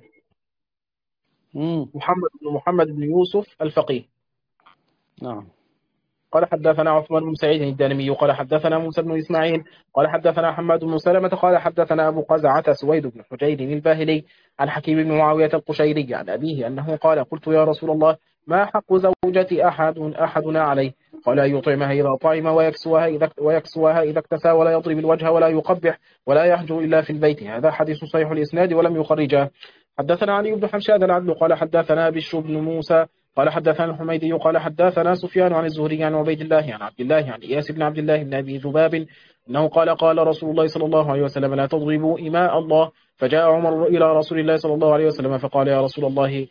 مم. محمد بن محمد بن يوسف الفقيه نعم. قال حدثنا عثمان بن سعيد الدانمي قال حدثنا موسى بن إسماعيل قال حدثنا حماد بن سلمة قال حدثنا أبو قزعة سويد بن حجير الباهلي عن حكيم بن معاوية القشيري عن أبيه أنه قال قلت يا رسول الله ما حق زوجة أحد أحدنا عليه؟ قال أن يطعمها إذا طعم ويكسوها إذا ويكسوها إذا اكتسى ولا يضرب الوجه ولا يقبح ولا يهجر إلا في البيت. هذا حديث صحيح الإسناد ولم يخرجه. حدثنا علي بن حمشاد العدل قال حدثنا بشر بن موسى قال حدثنا الحميدي قال حدثنا سفيان عن الزهري عن عبيد الله عن عبد الله عن إياس بن عبد الله بن أبي ذباب أنه قال قال رسول الله صلى الله عليه وسلم لا تضربوا إماء الله. فجاء عمر إلى رسول الله صلى الله عليه وسلم فقال يا رسول الله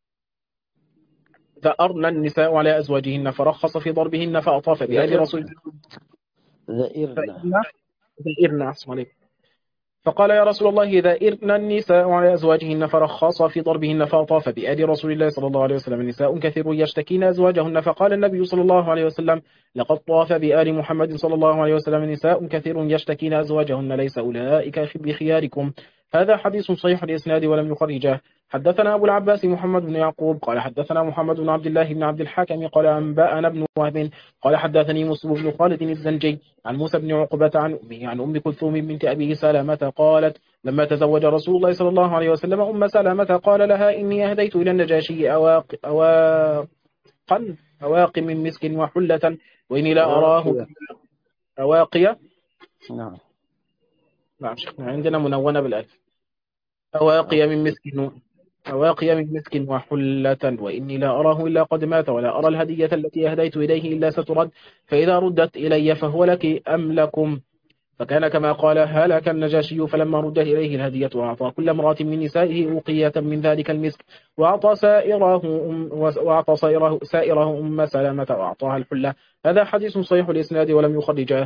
ذأرن النساء على أزواجهن فرخص في ضربهن فأطاف بآل رسول ذئرنا ذئرنا فقال يا رسول الله إذا إرن النساء على أزواجهن فرخص في ضربهن فأطاف بآل رسول الله صلى الله عليه وسلم نساء كثير يشتكين أزواجهن. فقال النبي صلى الله عليه وسلم لقد طاف بآل محمد صلى الله عليه وسلم نساء كثير يشتكين أزواجهن ليس أولئك بخياركم. هذا حديث صحيح الإسناد ولم يخرجه. حدثنا أبو العباس محمد بن يعقوب قال حدثنا محمد بن عبد الله بن عبد الحكم قال أنبأنا ابن وهب قال حدثني مسلم بن خالد الزنجي عن موسى بن عقبة عن أمه عن أم كلثوم بنت أبي سلمة قالت لما تزوج رسول الله صلى الله عليه وسلم أم سلمة قال لها إني أهديت إلى النجاشي أواق أواقا أواق من مسك وحلة وإني لا أراه أواقي. نعم. نعم شيخنا عندنا منونة بالألف. أواقي من مسك أواقي من مسك وحلة، وإني لا أراه إلا قد مات، ولا أرى الهدية التي أهديت إليه إلا سترد، فإذا ردت إلي فهو لك أم لكم؟ فكان كما قال. هلك النجاشي فلما ردت إليه الهدية وأعطى كل امرأة من نسائه أوقية من ذلك المسك، وأعطى سائره أم وأعطى سائره, سائره أم سلامة وأعطاها الحلة. هذا حديث صحيح الإسناد ولم يخرجه.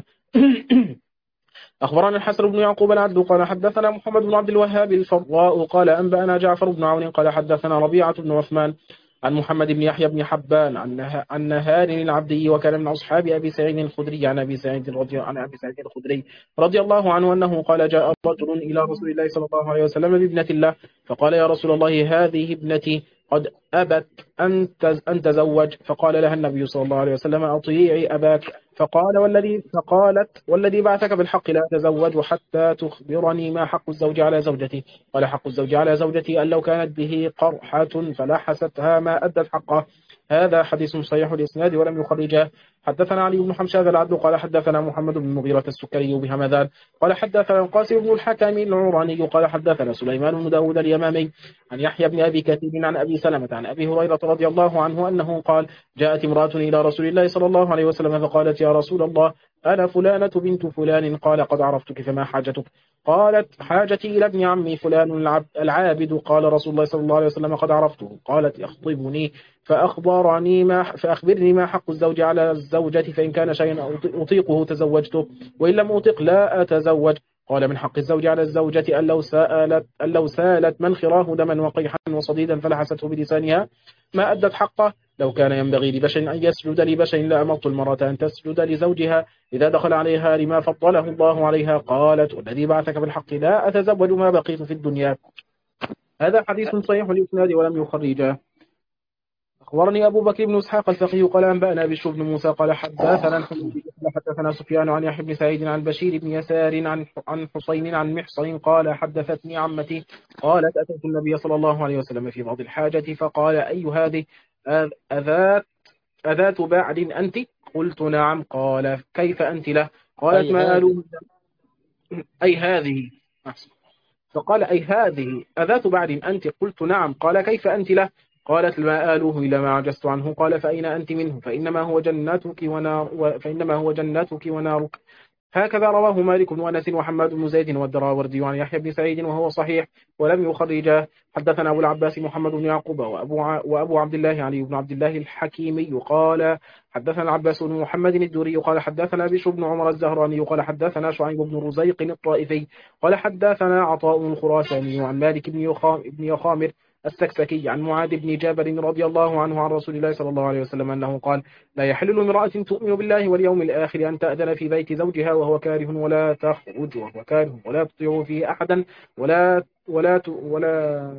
أخبرنا الحسن بن يعقوب العبد قال حدثنا محمد بن عبد الوهاب الفراء قال أنبأنا جعفر بن عون قال حدثنا ربيعة بن عثمان عن محمد بن يحيى بن حبان عن نهار العبدي وكان من أصحاب أبي سعيد الخدري عن أبي سعيد رضي عن أبي سعيد الخدري رضي الله عنه أنه قال جاء رجل إلى رسول الله صلى الله عليه وسلم بابنة الله فقال يا رسول الله هذه ابنتي قد أبت أن تزوج، فقال لها النبي صلى الله عليه وسلم أطيعي أباك، فقال والذي فقالت والذي بعثك بالحق لا أتزوج حتى تخبرني ما حق الزوج على زوجتي. قال حق الزوج على زوجتي أن لو كانت به قرحة فلحستها ما أدت حقه. هذا حديث صحيح الإسناد ولم يخرجه. حدثنا علي بن حمشاد العبد قال حدثنا محمد بن مغيرة السكري بهمذان قال حدثنا القاسم بن الحكم العراني قال حدثنا سليمان بن داود اليمامي عن يحيى بن أبي كثير عن أبي سلمة عن أبي هريرة رضي الله عنه أنه قال جاءت امرأة إلى رسول الله صلى الله عليه وسلم فقالت يا رسول الله أنا فلانة بنت فلان. قال قد عرفتك فما حاجتك؟ قالت حاجتي إلى ابن عمي فلان العابد. قال رسول الله صلى الله عليه وسلم قد عرفته. قالت يخطبني فأخبرني ما فأخبرني ما حق الزوج على الزوجة، فإن كان شيئا أطيقه تزوجته وإن لم أطيق لا أتزوج. قال من حق الزوج على الزوجة أن لو سالت, أن لو سالت من خراه دما وقيحا وصديدا فلحسته بلسانها ما أدت حقه. لو كان ينبغي لبشر أن يسجد لبشر لأمرت المرأة أن تسجد لزوجها إذا دخل عليها لما فضله الله عليها. قالت والذي بعثك بالحق لا أتزوج ما بقيت في الدنيا. هذا حديث صحيح الإسناد ولم يخرجه. أخبرني أبو بكر بن إسحاق الفقيه قال أنبأنا بشر بن موسى قال حدثنا الحميدي قال حدثنا سفيان عن يحيى بن سعيد عن بشير بن يسار عن عن حسين عن محصن قال حدثتني عمتي قالت أتيت النبي صلى الله عليه وسلم في بعض الحاجة فقال أي هذه أذات أذات بعد أنت؟ قلت نعم. قال كيف أنت له؟ قالت ما قالوا أي هذه أحسن. فقال أي هذه أذات بعد أنت؟ قلت نعم. قال كيف أنت له؟ قالت ما آلوه إلى ما عجزت عنه. قال فأين أنت منه؟ فإنما هو جنتك ونار فإنما هو جنتك ونارك. هكذا رواه مالك وأنس وحماد بن زيد والدراوردي عن يحيى بن سعيد وهو صحيح ولم يخرجه. حدثنا أبو العباس محمد بن يعقوب وأبو, ع... وأبو عبد الله علي بن عبد الله الحكيمي قال حدثنا العباس بن محمد الدوري قال حدثنا بشر بن عمر الزهراني قال حدثنا شعيب بن رزيق الطائفي قال حدثنا عطاء الخراساني عن مالك بن يخام... بن يخامر السكسكي عن معاذ بن جابر رضي الله عنه عن رسول الله صلى الله عليه وسلم أنه قال لا يحل لامرأة تؤمن بالله واليوم الآخر أن تأذن في بيت زوجها وهو كاره ولا تخرج وهو كاره ولا تطيع فيه أحدا ولا ولا ولا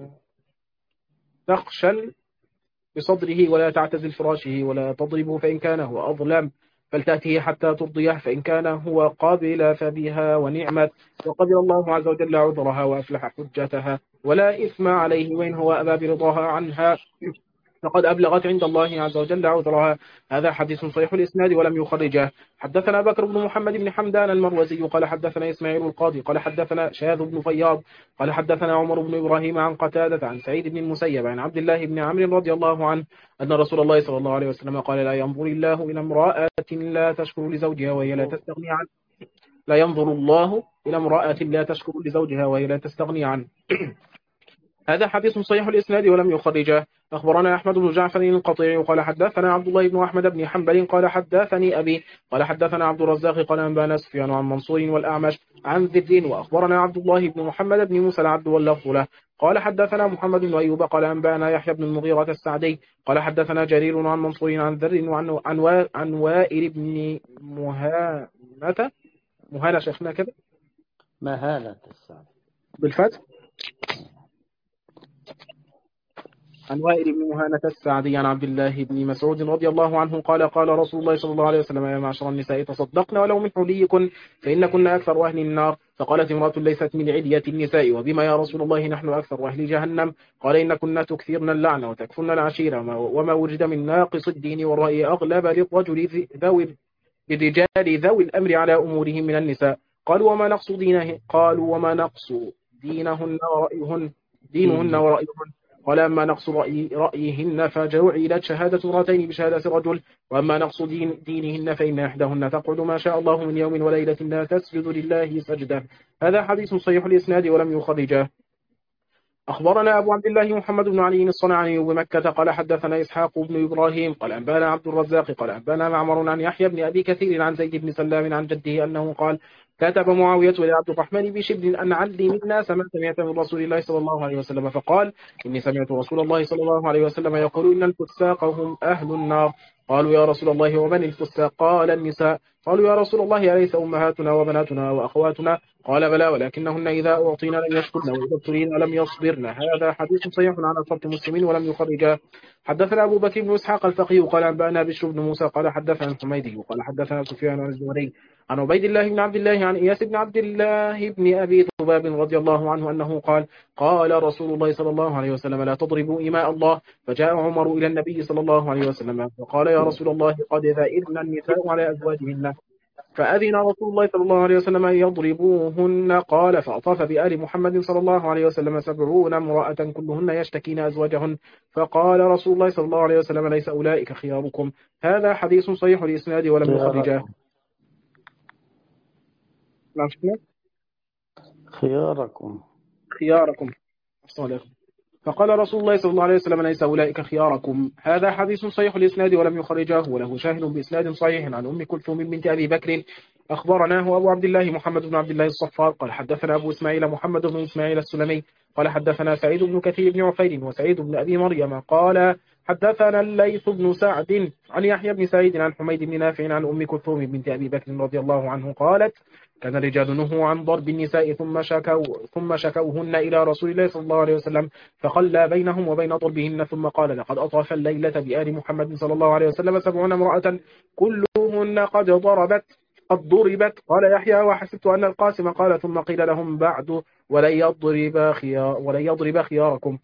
تخشل بصدره ولا تعتزل فراشه ولا تضربه فإن كان هو أظلم فلتأتيه حتى ترضيه فإن كان هو قابل فبها ونعمت وقبل الله عز وجل عذرها وأفلح حجتها ولا إثم عليه وإن هو أبى برضاها عنها فقد أبلغت عند الله عز وجل عذرها. هذا حديث صحيح الإسناد ولم يخرجه. حدثنا بكر بن محمد بن حمدان المروزي قال حدثنا إسماعيل القاضي قال حدثنا شاذ بن فياض قال حدثنا عمر بن إبراهيم عن قتادة عن سعيد بن المسيب عن عبد الله بن عمرو رضي الله عنه أن رسول الله صلى الله عليه وسلم قال لا ينظر الله إلى امرأة لا تشكر لزوجها وهي لا تستغني عنه لا ينظر الله إلى امرأة لا تشكر لزوجها وهي لا تستغني عنه. هذا حديث صحيح الإسناد ولم يخرجه. أخبرنا أحمد بن جعفر القطيع قال حدثنا عبد الله بن أحمد بن حنبل قال حدثني أبي قال حدثنا عبد الرزاق قال أنبانا سفيان عن منصور والأعمش عن ذر وأخبرنا عبد الله بن محمد بن موسى العبد واللفظ له قال حدثنا محمد بن أيوب قال أنبانا يحيى بن المغيرة السعدي قال حدثنا جرير عن منصور عن ذر وعن عن, عن وائل بن مهانة مهانة شيخنا كذا مهانة السعدي بالفتح عن وائل بن مهانة السعدي عن عبد الله بن مسعود رضي الله عنه قال قال رسول الله صلى الله عليه وسلم يا معشر النساء تصدقن ولو من حليكن فإن كنا أكثر أهل النار. فقالت امرأة ليست من علية النساء وبما يا رسول الله نحن أكثر أهل جهنم. قال إن كنا تكثرن اللعنة وتكفرن العشيرة وما وجد من ناقص الدين والرأي أغلب للرجل ذوي للرجال ذوي الأمر على أمورهم من النساء. قالوا وما نقص دينه قالوا وما نقص دينهن ورأيهن دينهن ورأيهن قال أما نقص رأي رأيهن فجعلت شهادة مرتين بشهادة رجل، وأما نقص دين دينهن فإن إحداهن تقعد ما شاء الله من يوم وليلة لا تسجد لله سجدة. هذا حديث صحيح الإسناد ولم يخرجه. أخبرنا أبو عبد الله محمد بن علي الصنعاني بمكة قال حدثنا إسحاق بن إبراهيم قال أنبانا عبد الرزاق قال أنبانا معمر عن يحيى بن أبي كثير عن زيد بن سلام عن جده أنه قال كتب معاوية إلى عبد الرحمن بن شبل أن علي الناس ما سمعت من رسول الله صلى الله عليه وسلم، فقال إني سمعت رسول الله صلى الله عليه وسلم يقول إن الفساق هم أهل النار. قالوا يا رسول الله ومن الفساق؟ قال النساء. قالوا يا رسول الله أليس أمهاتنا وبناتنا وأخواتنا؟ قال بلى ولكنهن إذا أعطينا لم يشكرن وإذا ابتلين لم يصبرن. هذا حديث صحيح على شرط مسلمين ولم يخرجه. حدثنا أبو بكر بن إسحاق الفقيه قال أنبأنا بشر بن موسى قال حدثنا الحميدي قال حدثنا سفيان عن الزهري عن عبيد الله بن عبد الله عن إياس بن عبد الله بن أبي ذباب رضي الله عنه أنه قال قال رسول الله صلى الله عليه وسلم لا تضربوا إماء الله. فجاء عمر إلى النبي صلى الله عليه وسلم فقال يا رسول الله قد ذائرن النساء على أزواجهن، فأذن رسول الله صلى الله عليه وسلم أن يضربوهن. قال فأطاف بآل محمد صلى الله عليه وسلم سبعون امرأة كلهن يشتكين أزواجهن، فقال رسول الله صلى الله عليه وسلم ليس أولئك خياركم. هذا حديث صحيح الإسناد ولم يخرجه. خياركم خياركم فقال رسول الله صلى الله عليه وسلم ليس أولئك خياركم. هذا حديث صحيح الإسناد ولم يخرجه وله شاهد بإسناد صحيح عن أم كلثوم بنت أبي بكر أخبرناه أبو عبد الله محمد بن عبد الله الصفار قال حدثنا أبو إسماعيل محمد بن إسماعيل السلمي قال حدثنا سعيد بن كثير بن عفير وسعيد بن أبي مريم قال حدثنا الليث بن سعد عن يحيى بن سعيد عن حميد بن نافع عن أم كلثوم بنت أبي بكر رضي الله عنه قالت كان الرجال نهوا عن ضرب النساء ثم شكوا ثم شكوهن إلى رسول الله صلى الله عليه وسلم فخلى بينهم وبين ضربهن ثم قال لقد أطاف الليلة بآل محمد صلى الله عليه وسلم سبعون امرأة كلهن قد ضربت قد ضربت. قال يحيى وحسبت أن القاسم قال ثم قيل لهم بعد ولن يضرب خيار ولن يضرب خياركم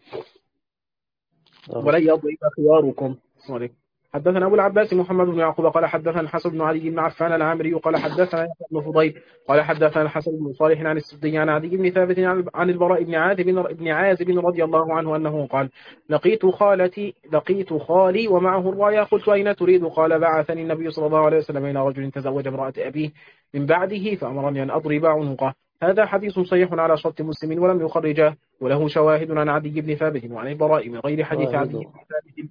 ولن يضرب خياركم. حدثنا أبو العباس محمد بن يعقوب قال حدثنا الحسن بن علي بن عفان العامري قال حدثنا يحيى بن فضيل قال حدثنا الحسن بن صالح عن السدي عن عدي بن ثابت عن البراء بن عازب بن عازب رضي الله عنه أنه قال لقيت خالتي لقيت خالي ومعه الراية قلت أين تريد؟ قال بعثني النبي صلى الله عليه وسلم إلى رجل تزوج امرأة أبيه من بعده فأمرني أن أضرب عنقه. هذا حديث صحيح على شرط مسلم ولم يخرجه وله شواهد عن عدي بن ثابت وعن البراء من غير حديث عدي بن ثابت.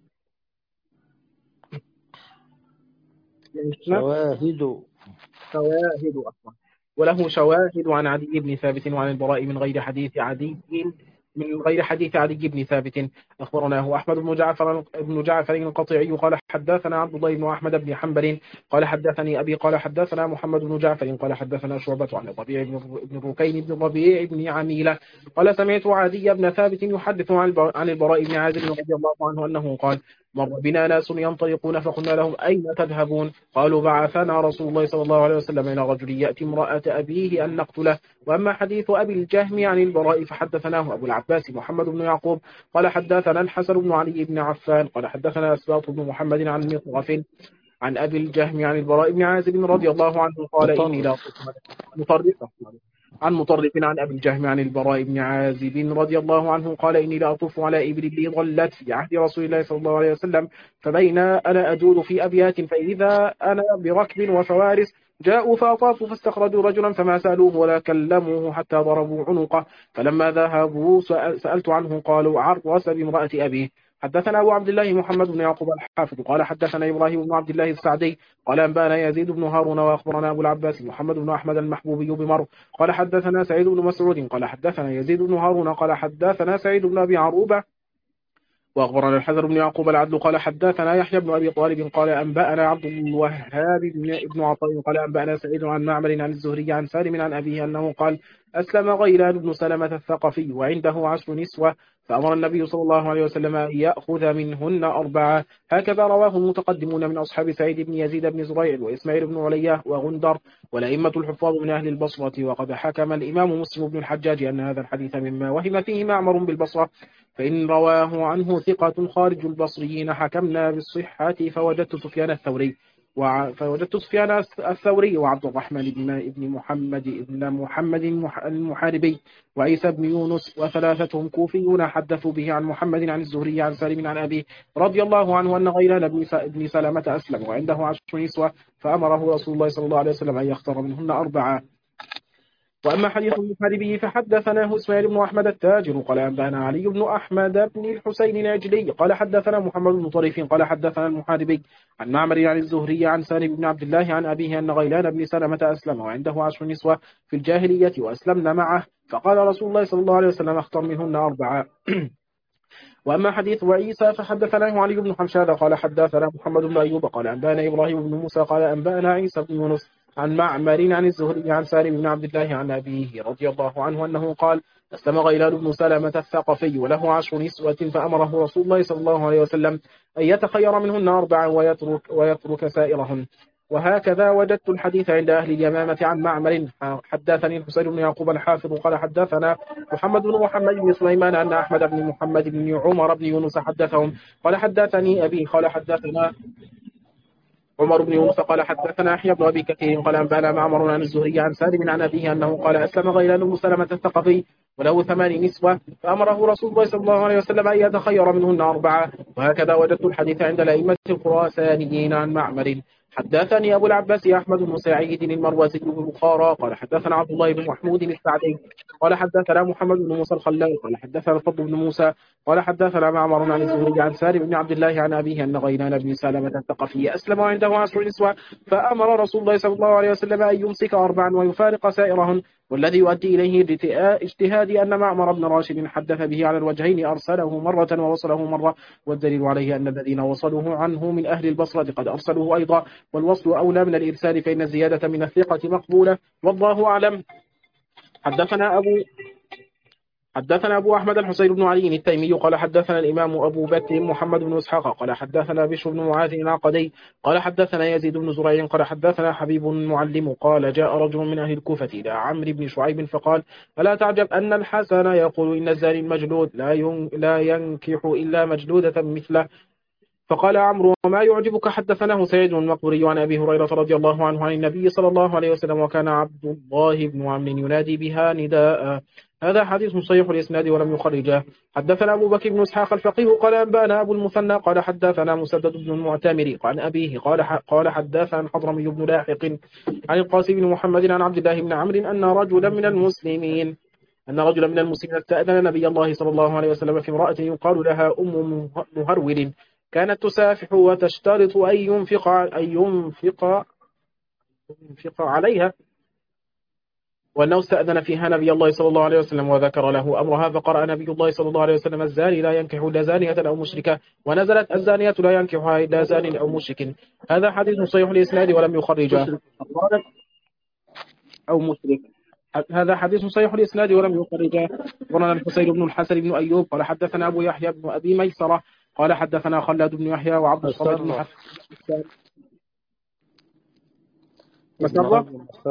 شواهد شواهد أصلا وله شواهد عن عدي بن ثابت وعن البراء من غير حديث عدي من غير حديث عدي بن ثابت. أخبرناه أحمد بن جعفر بن جعفر القطيعي قال حدثنا عبد الله بن أحمد بن حنبل قال حدثني أبي قال حدثنا محمد بن جعفر قال حدثنا شعبة عن الربيع بن ركين بن الربيع بن عميلة قال سمعت عدي بن ثابت يحدث عن البراء بن عازب رضي الله عنه أنه قال مر بنا ناس ينطلقون فقلنا لهم أين تذهبون؟ قالوا بعثنا رسول الله صلى الله عليه وسلم إلى رجل يأتي امرأة أبيه أن نقتله. وأما حديث أبي الجهم عن البراء فحدثناه أبو العباس محمد بن يعقوب قال حدثنا الحسن بن علي بن عفان قال حدثنا أسباط بن محمد عن مطرف عن أبي الجهم عن البراء بن عازب رضي الله عنه قال إني لا مطرف عن مطرف عن أبي الجهم عن البراء بن عازب رضي الله عنه قال إني لا أطوف على إبل لي ضلت في عهد رسول الله صلى الله عليه وسلم فبين أنا أجول في أبيات فإذا أنا بركب وفوارس جاءوا فأطافوا فاستخرجوا رجلا فما سألوه ولا كلموه حتى ضربوا عنقه فلما ذهبوا سألت عنه قالوا عرس بامرأة أبيه. حدثنا أبو عبد الله محمد بن يعقوب الحافظ قال حدثنا إبراهيم بن عبد الله السعدي قال أنبانا يزيد بن هارون وأخبرنا أبو العباس محمد بن أحمد المحبوبي بمر قال حدثنا سعيد بن مسعود قال حدثنا يزيد بن هارون قال حدثنا سعيد بن أبي عروبة وأخبرنا الحذر بن يعقوب العدل قال حدثنا يحيى بن أبي طالب قال أنبأنا عبد الوهاب بن عطاء قال أنبأنا سعيد عن معمر عن الزهري عن سالم عن أبيه أنه قال أسلم غيلان بن سلمة الثقفي وعنده عشر نسوة فأمر النبي صلى الله عليه وسلم أن يأخذ منهن أربعة. هكذا رواه المتقدمون من أصحاب سعيد بن يزيد بن زريع وإسماعيل بن علية وغندر والأئمة الحفاظ من أهل البصرة. وقد حكم الإمام مسلم بن الحجاج أن هذا الحديث مما وهم فيه معمر بالبصرة فإن رواه عنه ثقة خارج البصريين حكمنا بالصحة فوجدت سفيان الثوري فوجدت سفيان الثوري وعبد الرحمن بن بن محمد بن محمد المحاربي وعيسى بن يونس وثلاثتهم كوفيون حدثوا به عن محمد عن الزهري عن سالم عن أبيه رضي الله عنه أن غيلان بن سلمة أسلم وعنده عشر نسوة فأمره رسول الله صلى الله عليه وسلم أن يختار منهن أربعة. وأما حديث المحاربي فحدثناه إسماعيل بن أحمد التاجر قال أنبأنا علي بن أحمد بن الحسين العجلي قال حدثنا محمد بن طريف قال حدثنا المحاربي عن معمر عن الزهري عن سالم بن عبد الله عن أبيه أن غيلان بن سلمة أسلم وعنده عشر نسوة في الجاهلية وأسلمن معه فقال رسول الله صلى الله عليه وسلم اختر منهن أربعة. وأما حديث وعيسى فحدثناه علي بن حمشاد قال حدثنا محمد بن أيوب قال أنبأنا إبراهيم بن موسى قال أنبأنا عيسى بن يونس عن معمر عن الزهري عن سالم بن عبد الله عن أبيه رضي الله عنه أنه قال أسلم غيلان بن سلمة الثقفي وله عشر نسوة فأمره رسول الله صلى الله عليه وسلم أن يتخير منهن أربعا ويترك, ويترك سائرهن. وهكذا وجدت الحديث عند أهل اليمامة عن معمر حدثني الحسين بن يعقوب الحافظ قال حدثنا محمد بن محمد بن سليمان أن أحمد بن محمد بن عمر بن يونس حدثهم قال حدثني أبي قال حدثنا عمر بن يونس قال حدثنا يحيى بن أبي كثير قال أنبأنا معمر عن الزهري عن سالم عن أبيه أنه قال أسلم غيلان بن سلمة الثقفي وله ثمان نسوة فأمره رسول الله صلى الله عليه وسلم أن يتخير منهن أربعة. وهكذا وجدت الحديث عند الأئمة الخراسانيين عن معمر. حدثني أبو العباس أحمد بن سعيد المروزي بن بخارى قال حدثنا عبد الله بن محمود السعدي قال حدثنا محمد بن موسى الخلال قال حدثنا الفضل بن موسى قال حدثنا معمر عن الزهري عن سالم بن عبد الله عن أبيه أن غيلان بن سلمة الثقفي أسلم وعنده عشر نسوة فأمر رسول الله صلى الله عليه وسلم أن يمسك أربعا ويفارق سائرهن. والذي يؤدي إليه اجتهاد أن معمر بن راشد حدث به على الوجهين أرسله مرة ووصله مرة والدليل عليه أن الذين وصلوه عنه من أهل البصرة قد أرسلوه أيضا والوصل أولى من الإرسال فإن الزيادة من الثقة مقبولة والله أعلم. حدثنا أبو حدثنا أبو أحمد الحسين بن علي التيمي قال حدثنا الإمام أبو بكر محمد بن إسحاق قال حدثنا بشر بن معاذ العقدي قال حدثنا يزيد بن زريع قال حدثنا حبيب معلم قال جاء رجل من أهل الكوفة إلى عمرو بن شعيب فقال ألا تعجب أن الحسن يقول إن الزاني المجلود لا لا ينكح إلا مجلودة مثله. فقال عمرو وما يعجبك؟ حدثناه سعيد المقبري عن أبي هريرة رضي الله عنه عن النبي صلى الله عليه وسلم وكان عبد الله بن عمرو ينادي بها نداء. هذا حديث صحيح الإسناد ولم يخرجه. حدثنا أبو بكر بن إسحاق الفقيه قال أنبأنا أبو المثنى قال حدثنا مسدد بن المعتمر عن أبيه قال قال حدثنا حضرمي بن لاحق عن القاسم بن محمد عن عبد الله بن عمرو أن رجلا من المسلمين أن رجلا من المسلمين استأذن نبي الله صلى الله عليه وسلم في امرأة يقال لها أم مهرول كانت تسافح وتشترط أن ينفق أن ينفق ينفق عليها وأنه استأذن فيها نبي الله صلى الله عليه وسلم وذكر له أمرها فقرأ نبي الله صلى الله عليه وسلم الزاني لا ينكح إلا زانية أو مشركة ونزلت الزانية لا ينكحها إلا زان أو مشرك. هذا حديث صحيح الإسناد ولم يخرجه أو مشرك. هذا حديث صحيح الإسناد ولم يخرجه. قرنا الحسين بن الحسن بن أيوب قال حدثنا أبو يحيى بن أبي ميسرة قال حدثنا خلاد بن يحيى وعبد الصمد بن حسن مسرة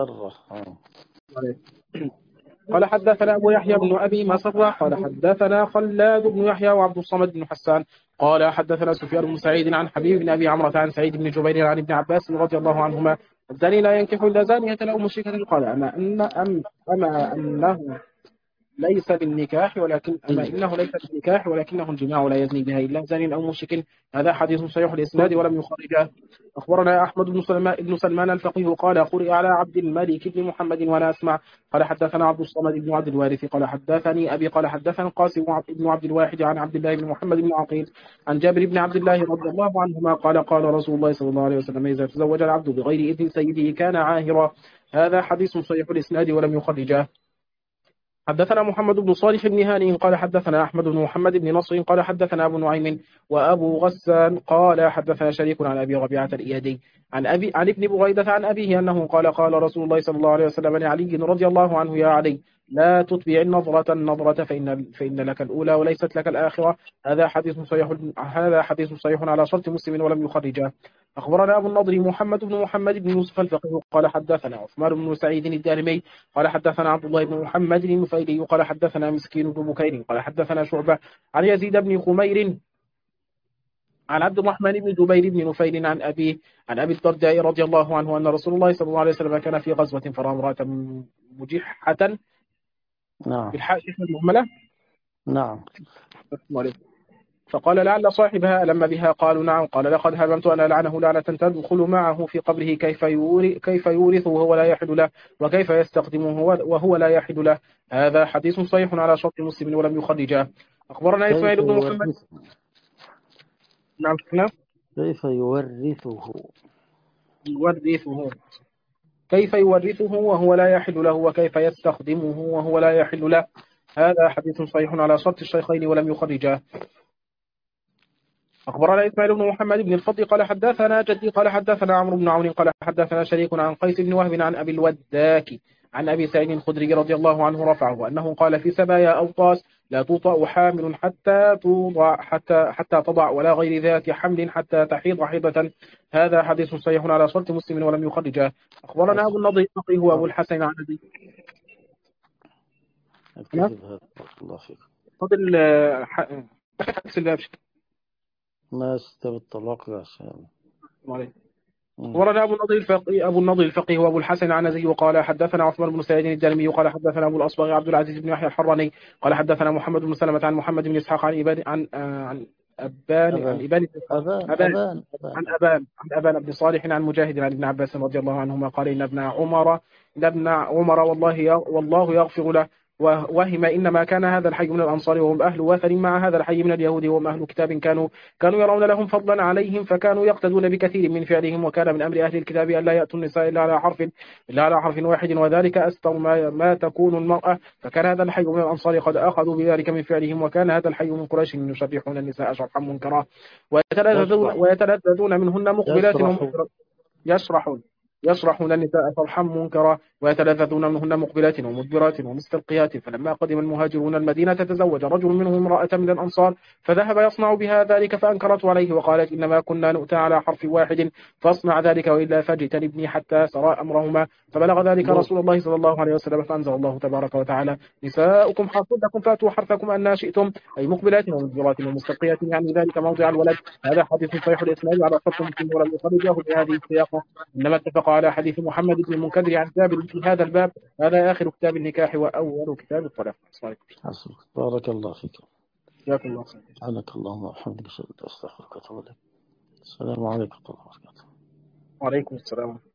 قال حدثنا أبو يحيى بن أبي مسرة قال حدثنا خلاد بن يحيى وعبد الصمد بن حسان قال حدثنا سفيان بن سعيد عن حبيب بن أبي عمرة عن سعيد بن جبير عن ابن عباس رضي الله عنهما الزاني لا ينكح إلا زانية أو مشركة قال أما أن أم أما أنه ليس بالنكاح ولكن أما إنه ليس بالنكاح ولكنه الجماع لا يزني بها إلا زان أو مشرك. هذا حديث صحيح الإسناد ولم يخرجه. أخبرنا أحمد بن سلمان بن سلمان الفقيه قال قرئ على عبد الملك بن محمد وأنا أسمع قال حدثنا عبد الصمد بن عبد الوارث قال حدثني أبي قال حدثنا القاسم بن عبد الواحد عن عبد الله بن محمد بن عقيل عن جابر بن عبد الله رضي الله عنهما قال قال رسول الله صلى الله عليه وسلم إذا تزوج العبد بغير إذن سيده كان عاهرا. هذا حديث صحيح الإسناد ولم يخرجه. حدثنا محمد بن صالح بن هاني قال حدثنا أحمد بن محمد بن نصر قال حدثنا أبو نعيم وأبو غسان قال حدثنا شريك عن أبي ربيعة الإيادي عن أبي عن ابن بريدة عن أبيه أنه قال قال رسول الله صلى الله عليه وسلم لعلي رضي الله عنه يا علي لا تتبع النظرة النظرة فإن فإن لك الأولى وليست لك الآخرة. هذا حديث صحيح هذا حديث صحيح على شرط مسلم ولم يخرجه. أخبرنا أبو النضر محمد بن محمد بن يوسف الفقيه قال حدثنا عثمان بن سعيد الدارمي قال حدثنا عبد الله بن محمد النفيلي قال حدثنا مسكين بن بكير قال حدثنا شعبة عن يزيد بن خمير عن عبد الرحمن بن جبير بن نفيل عن أبيه عن أبي الدرداء رضي الله عنه أن رسول الله صلى الله عليه وسلم كان في غزوة فرأى امرأة مجحة نعم بالحاء المهملة نعم فقال لعل صاحبها ألم بها قالوا نعم قال لقد هممت أن ألعنه لعنة تدخل معه في قبره كيف يورث كيف يورثه وهو لا يحل له وكيف يستخدمه وهو لا يحل له. هذا حديث صحيح على شرط مسلم ولم يخرجه. أخبرنا كيف إسماعيل بن محمد. يورثه نعم نعم كيف يورثه يورثه كيف يورثه وهو لا يحل له وكيف يستخدمه وهو لا يحل له. هذا حديث صحيح على شرط الشيخين ولم يخرجه. أخبرنا إسماعيل بن محمد بن الفضل قال حدثنا جدي قال حدثنا عمرو بن عون قال حدثنا شريك عن قيس بن وهب عن أبي الوداك عن أبي سعيد الخدري رضي الله عنه رفعه أنه قال في سبايا أوطاس لا توطأ حامل حتى توضع حتى حتى تضع ولا غير ذات حمل حتى تحيض حيضة. هذا حديث صحيح على شرط مسلم ولم يخرجه. أخبرنا أبو النضر هو أبو الحسن عن أبي اكتفي بهذا الله فيك. فضل ما استوى الطلاق لا شيء. ورد أبو النضر الفقيه أبو النضر الفقيه وأبو الحسن العنزي وقال حدثنا عثمان بن سعيد الدرمي قال حدثنا أبو الأصبغ عبد العزيز بن يحيى الحراني قال حدثنا محمد بن سلمة عن محمد بن إسحاق عن إبان عن عن أبان عن إبان أبان أبان أبان عن أبان عن أبان بن صالح عن مجاهد عن ابن عباس رضي الله عنهما قال إن ابن عمر إن ابن عمر والله والله يغفر له وهم إنما كان هذا الحي من الأنصار وهم أهل وثن مع هذا الحي من اليهود وهم أهل كتاب كانوا كانوا يرون لهم فضلا عليهم فكانوا يقتدون بكثير من فعلهم وكان من أمر أهل الكتاب أن لا يأتوا النساء إلا على حرف إلا على حرف واحد وذلك أستر ما, ما تكون المرأة فكان هذا الحي من الأنصار قد أخذوا بذلك من فعلهم وكان هذا الحي من قريش يشرحون النساء شرحا منكرا ويتلذذون, ويتلذذون منهن مقبلات يشرحون يشرحون النساء شرحا منكرا ويتلذذون منهن مقبلات ومدبرات ومستلقيات. فلما قدم المهاجرون المدينة تزوج رجل منهم امرأة من الأنصار فذهب يصنع بها ذلك فأنكرت عليه وقالت إنما كنا نؤتى على حرف واحد فاصنع ذلك وإلا فاجتنبني حتى سرى أمرهما. فبلغ ذلك رسول الله صلى الله عليه وسلم فأنزل الله تبارك وتعالى نساؤكم حرث لكم فأتوا حرثكم أن شئتم أي مقبلات ومدبرات ومستلقيات يعني ذلك موضع الولد. هذا حديث صحيح الإسناد على شرط مسلم ولم يخرجه بهذه السياقة إنما اتفق على حديث محمد بن المنكدر عن جابر في هذا الباب. هذا آخر كتاب النكاح وأول كتاب الطلاق. حسبك بارك الله فيك. جزاك الله خير. سبحانك اللهم وبحمدك أستغفرك وأتوب إليك. السلام عليكم ورحمة الله وبركاته. وعليكم السلام.